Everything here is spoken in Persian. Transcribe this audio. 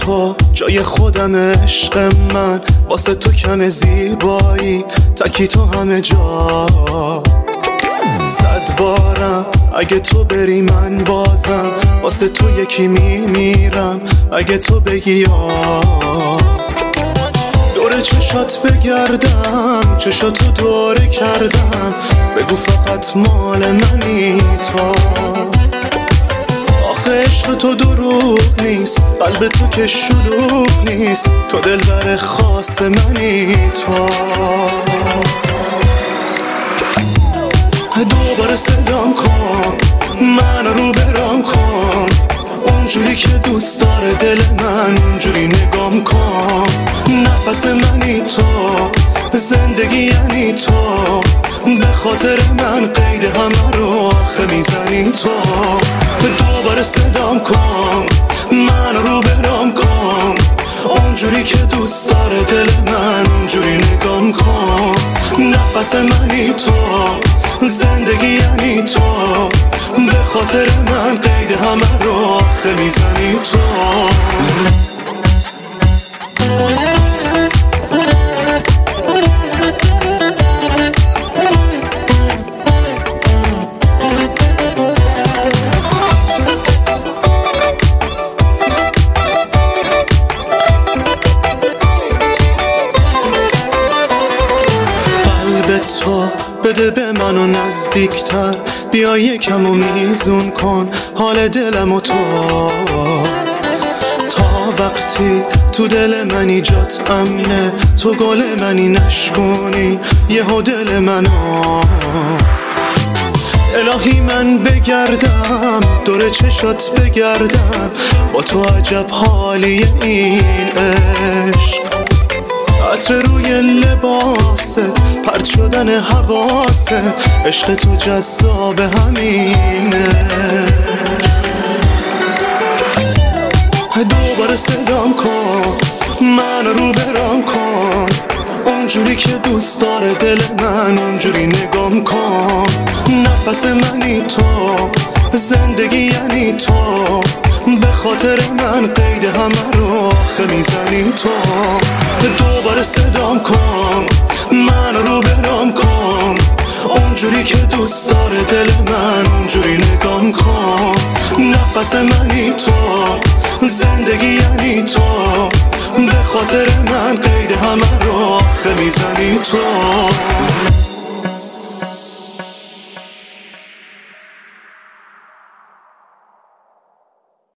تو جای خودم عشق من، واسه تو کم زیبایی تکی تو همه جا. 100 بارم اگه تو بری من بازم واسه تو یکی میمیرم اگه تو بگی یا. دور چشات بگردم چشاتو دوره کردم، بگو فقط مال منی تو. آخه عشق تو دروغ نیست، قلب تو که شلوغ نیست، تو دلبر خاص منی تو. دوباره صدام کن من رو برام کن، اونجوری که دوست داره دل من اونجوری نگام کن. نفس منی تو، زندگی یعنی تو، به خاطر من قید همه رو آخه میزنی تو. دوباره صدام کن من رو برام کن، اونجوری که دوست داره دل من اونجوری نگام کن. نفس منی تو، زندگی یعنی تو، به خاطر من قید همه رو آخه میزنی تو. قلب تو بده به منو نزدیکتر، بیا یکم و میزون کن حال دلم و تو. تا وقتی تو دل منی جات امنه، تو گل منی نشکنی یهو دل منو. الهی من بگردم دور چشات بگردم، با تو عجب حالی این عشق. عطر روی لباسه، پرت شدن حواسه، عشق تو جذاب همینه. دوباره صدام کن من رو برام کن، اونجوری که دوست داره دل من اونجوری نگام کن. نفس منی تو، زندگی یعنی تو، به خاطر من قید همه رو آخه میزنی تو. دوباره صدام کن من رو برام کن، اونجوری که دوست داره دل من اونجوری نگام کن. نفس منی تو، زندگی یعنی تو، به خاطر من قید همه رو آخه میزنی تو.